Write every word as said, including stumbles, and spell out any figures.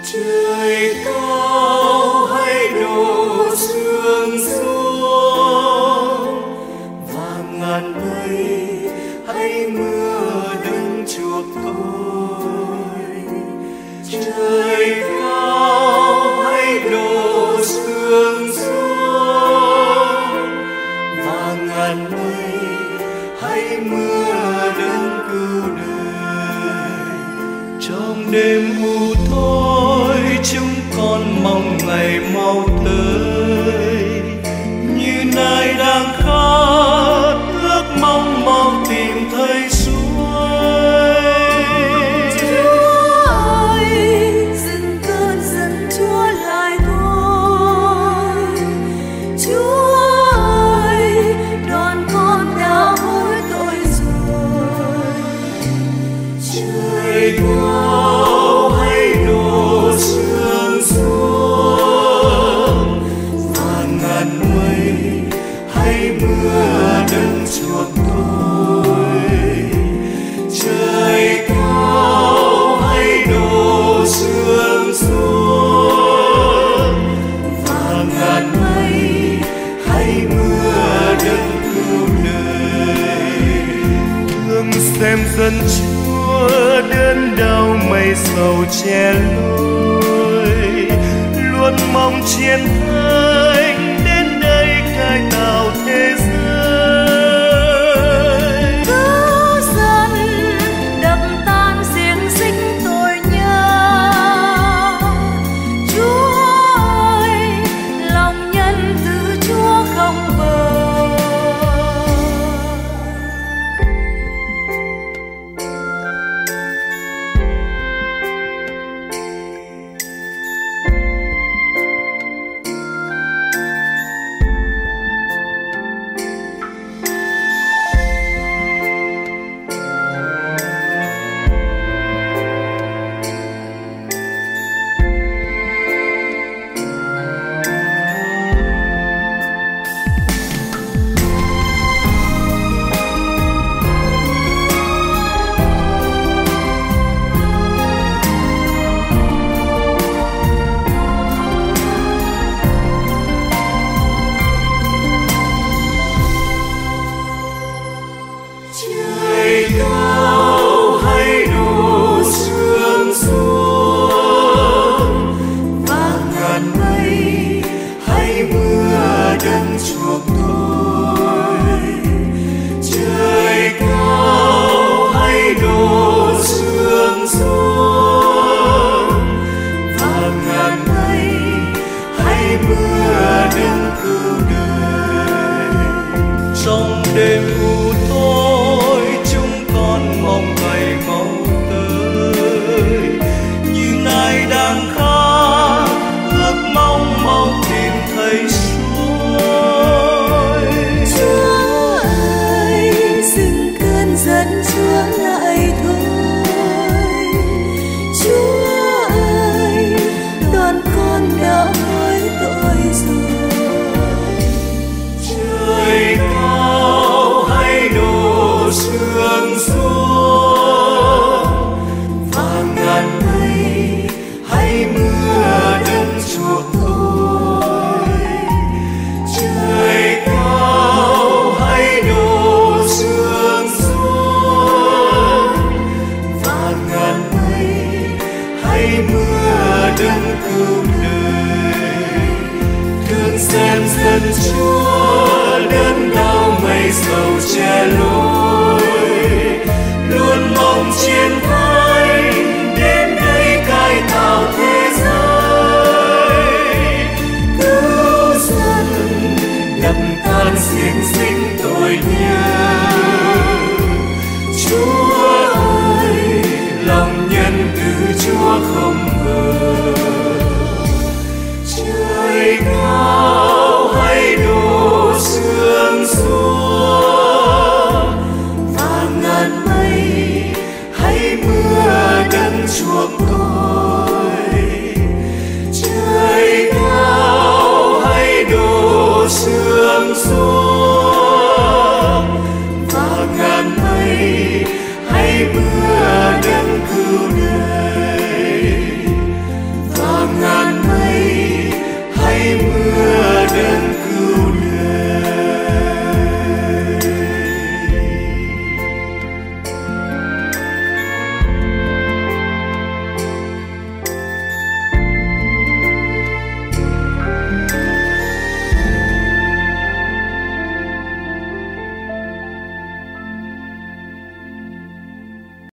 Trời cao hãy đổ sương xuống, và ngàn mây hãy mưa đừng chuộc tôi. Trời cao hãy đổ sương xuống, và ngàn mây hãy mưa đừng cứu đời. Trong đêm u tối chúng con mong ngày mau tới, như nay đang khát ước mong mau tìm thấy suối. Chúa ơi, dừng cơn giận Chúa lại thôi. Chúa ơi, đoàn con đã hối tội rồi. Trời cao hãy đổ sương xuống, và ngàn mây hãy mưa đừng chuộc tôi. Trời cao hãy đổ sương xuống, và ngàn mây hãy mưa đừng cứu đời. Thương xem dân Chúa đớn đau mây sầu che lối, luôn mong chiến thắng đến đây cải tạo thế giới. Cứu dân đập tan xiềng xích tội nhân. Chúa ơi, lòng nhân từ Chúa không bờ. Trời cao hãy đổ sương xuống, và ngàn mây hãy mưa đừng chuộc tôi. Trời cao hãy đổ sương xuống, và ngàn mây hãy mưa đừng cứu đời. Trong đêm u tối chúng con mong ngày mau tới, như nay đang khát ước mong mau tìm thấy suối. Chúa ơi, dừng cơn giận Chúa lại thôi. Chúa ơi, đoàn con đã hối tội rồi. Trời cao hãy đổ sương xuống, và ngàn mây hãy mưa đừng chuộc tôi. Trời cao hãy đổ sương xuống, và ngàn mây hãy mưa đừng cứu đời. Thương xem dân Chúa đớn đau mây sầu che lối,